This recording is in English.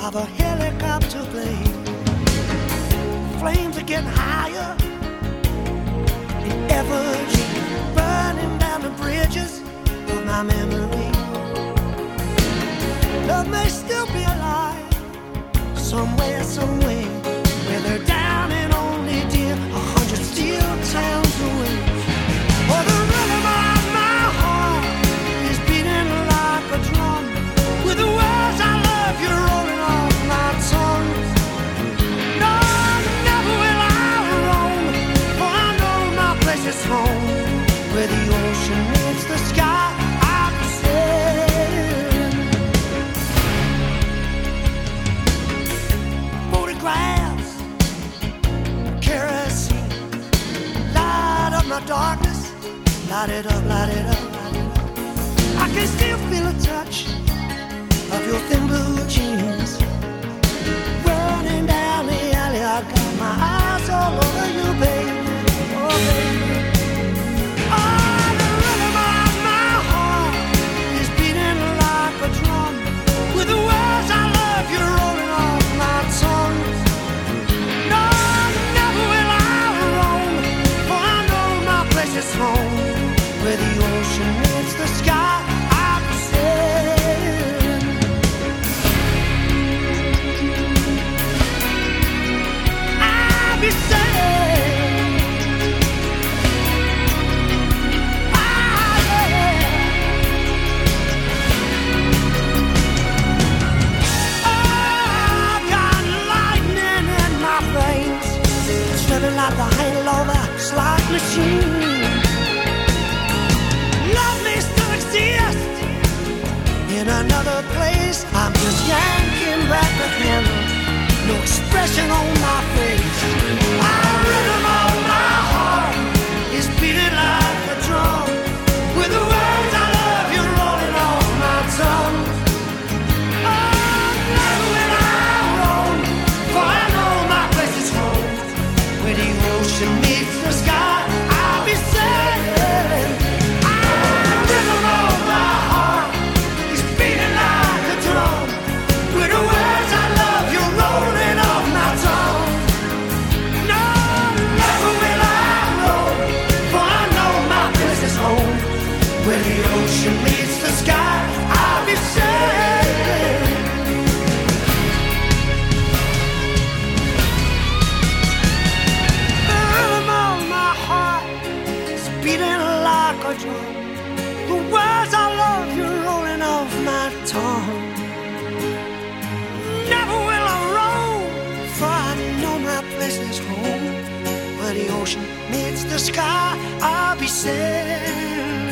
of a helicopter blade. Flames are getting higher in effigy, burning down the bridges of my memory. Love may still be alive somewhere, somewhere, where they're down and only dear 100 steel towns away. Oh, the rhythm of my heart is beating like a drum, with the words I love you rolling off my tongue. No, never will I roam, for I know my place is home, where the ocean meets the sky. I'll be sailing. Photographs, kerosene, light up my darkness, light it up, light it up, light it up. I can still feel a touch of your thin blue jeans running down the alley. I got my eyes all over you, baby. Oh, baby. Oh, the rhythm of my heart is beating like a drum, with the words I love you rolling off my tongue. No, never will I roam, for I know my place is home, where the ocean meets the sky. I'll be sailing. I'll be sailing. Ah, yeah. Oh, I got lightning in my veins, swimming like a hangover slot machine. Love may still exist in another place. I'm just yanking back the handle, no expression on my face. The rhythm of my heart is beating like a drum, with the words I love you rolling off my tongue. Oh, never will I roam, for I know my place is home, where the ocean meets the sky. I'll be sailing. The rhythm of my heart is beating like a drum, with the words I love you rolling off my tongue. No, never will I roam, for I know my place is home, where the ocean meets the sky. I'll be sailing. The rhythm of my heart is beating like a drum, the words I love you rolling off my tongue. Never will I roam, for I know my place is home, where the ocean meets the sky. I'll be sailing.